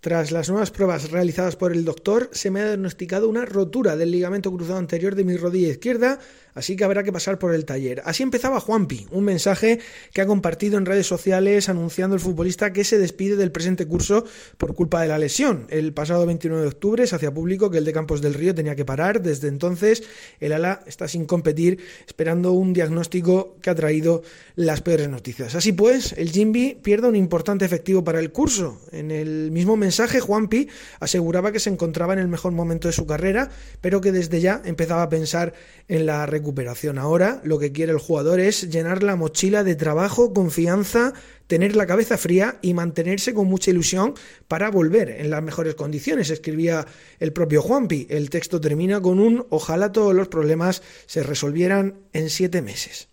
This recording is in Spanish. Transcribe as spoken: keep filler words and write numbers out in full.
Tras las nuevas pruebas realizadas por el doctor, se me ha diagnosticado una rotura del ligamento cruzado anterior de mi rodilla izquierda, así que habrá que pasar por el taller. Así empezaba Juanpi, un mensaje que ha compartido en redes sociales anunciando el futbolista que se despide del presente curso por culpa de la lesión. El pasado veintinueve de octubre se hacía público que el de Campos del Río tenía que parar. Desde entonces, el ala está sin competir, esperando un diagnóstico que ha traído las peores noticias. Así pues, el Jimby pierde un importante efectivo para el curso. En el mismo mensaje, Juanpi aseguraba que se encontraba en el mejor momento de su carrera, pero que desde ya empezaba a pensar en la recuperación. Ahora lo que quiere el jugador es llenar la mochila de trabajo, confianza, tener la cabeza fría y mantenerse con mucha ilusión para volver en las mejores condiciones, escribía el propio Juanpi. El texto termina con un ojalá todos los problemas se resolvieran en siete meses.